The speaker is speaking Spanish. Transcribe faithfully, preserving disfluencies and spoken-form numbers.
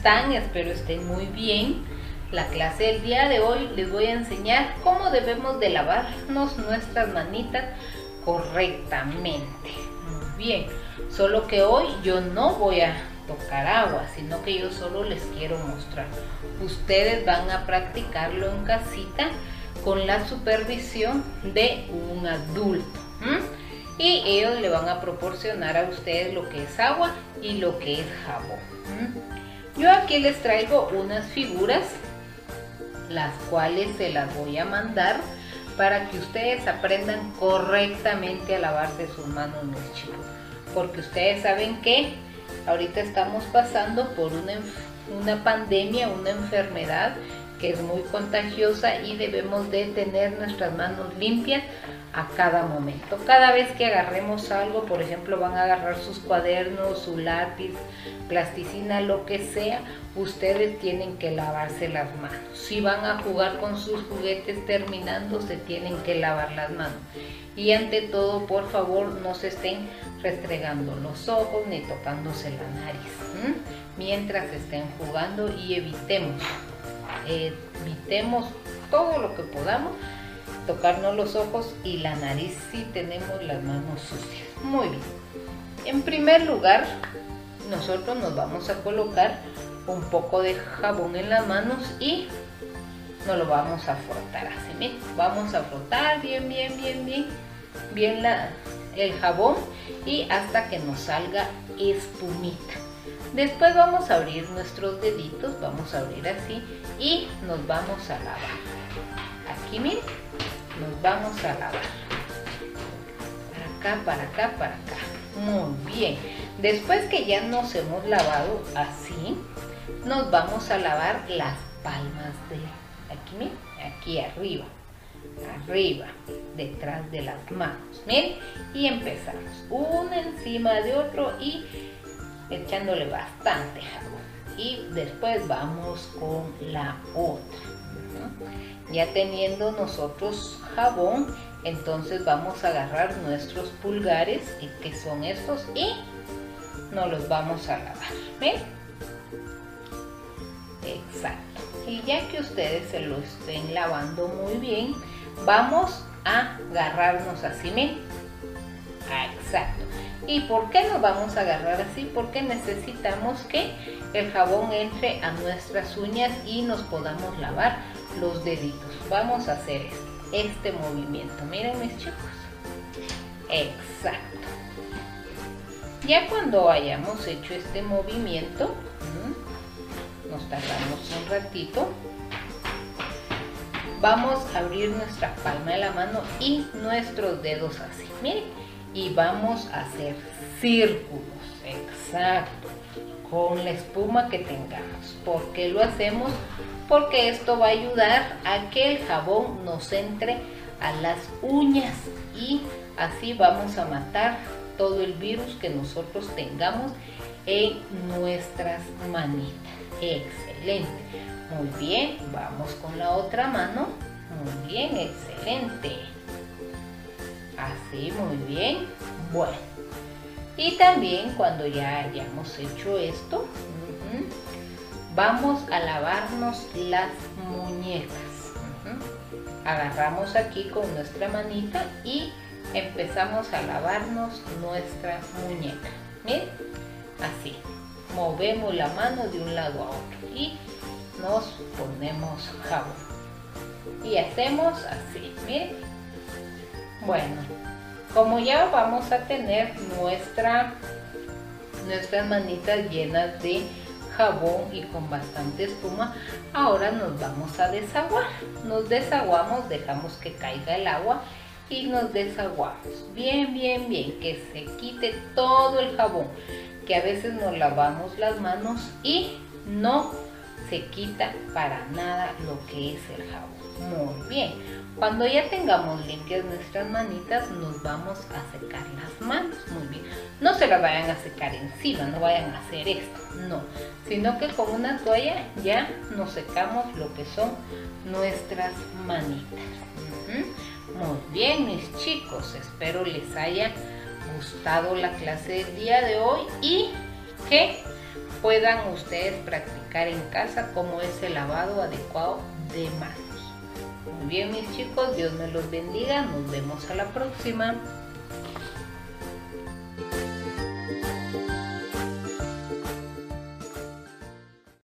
están? Espero estén muy bien. La clase del día de hoy les voy a enseñar cómo debemos de lavarnos nuestras manitas correctamente. Muy bien, solo que hoy yo no voy a tocar agua, sino que yo solo les quiero mostrar. Ustedes van a practicarlo en casita con la supervisión de un adulto. ¿Mm? Y ellos le van a proporcionar a ustedes lo que es agua y lo que es jabón. ¿Mm? Yo aquí les traigo unas figuras, las cuales se las voy a mandar para que ustedes aprendan correctamente a lavarse sus manos, mis chicos. Porque ustedes saben que ahorita estamos pasando por una, una pandemia, una enfermedad que es muy contagiosa y debemos de tener nuestras manos limpias a cada momento. Cada vez que agarremos algo, por ejemplo, van a agarrar sus cuadernos, su lápiz, plasticina, lo que sea, ustedes tienen que lavarse las manos. Si van a jugar con sus juguetes terminando, se tienen que lavar las manos. Y ante todo, por favor, no se estén restregando los ojos ni tocándose la nariz, ¿m? mientras estén jugando, y evitemos, eh, evitemos todo lo que podamos tocarnos los ojos y la nariz si tenemos las manos sucias. Muy bien. En primer lugar, nosotros nos vamos a colocar un poco de jabón en las manos y nos lo vamos a frotar así. Miren, vamos a frotar bien, bien, bien, bien, bien la, el jabón y hasta que nos salga espumita. Después vamos a abrir nuestros deditos, vamos a abrir así y nos vamos a lavar. Aquí miren, nos vamos a lavar. Para acá, para acá, para acá. Muy bien. Después que ya nos hemos lavado así, nos vamos a lavar las palmas de aquí, miren, aquí arriba, arriba, detrás de las manos, miren, y empezamos uno encima de otro y echándole bastante jabón. Y después vamos con la otra. Ya teniendo nosotros jabón, entonces vamos a agarrar nuestros pulgares, que son estos, y nos los vamos a lavar. ¿Ven? Exacto. Y ya que ustedes se lo estén lavando muy bien, vamos a agarrarnos así. ¿Ven? Exacto. ¿Y por qué nos vamos a agarrar así? Porque necesitamos que el jabón entre a nuestras uñas y nos podamos lavar los deditos. Vamos a hacer esto, este movimiento. Miren, mis chicos. Exacto. Ya cuando hayamos hecho este movimiento, nos tardamos un ratito, vamos a abrir nuestra palma de la mano y nuestros dedos así. Miren. Y vamos a hacer círculos. Exacto. Con la espuma que tengamos. ¿Por qué lo hacemos? Porque esto va a ayudar a que el jabón nos entre a las uñas y así vamos a matar todo el virus que nosotros tengamos en nuestras manitas. Excelente. Muy bien, vamos con la otra mano. Muy bien, excelente. Así, muy bien. Bueno. Y también cuando ya hayamos hecho esto, uh-huh, vamos a lavarnos las muñecas. Uh-huh. Agarramos aquí con nuestra manita y empezamos a lavarnos nuestra muñeca. Miren, así. Movemos la mano de un lado a otro y nos ponemos jabón. Y hacemos así, miren. Bueno, como ya vamos a tener nuestra, nuestras manitas llenas de jabón y con bastante espuma, ahora nos vamos a desaguar. Nos desaguamos, dejamos que caiga el agua y nos desaguamos. Bien, bien, bien, que se quite todo el jabón, que a veces nos lavamos las manos y no se quita para nada lo que es el jabón. Muy bien. Cuando ya tengamos limpias nuestras manitas, nos vamos a secar las manos. Muy bien. No se las vayan a secar encima, no vayan a hacer esto, no. Sino que con una toalla ya nos secamos lo que son nuestras manitas. Uh-huh. Muy bien, mis chicos. Espero les haya gustado la clase del día de hoy y que puedan ustedes practicar en casa cómo es el lavado adecuado de manos. Muy bien mis chicos, Dios me los bendiga, nos vemos a la próxima.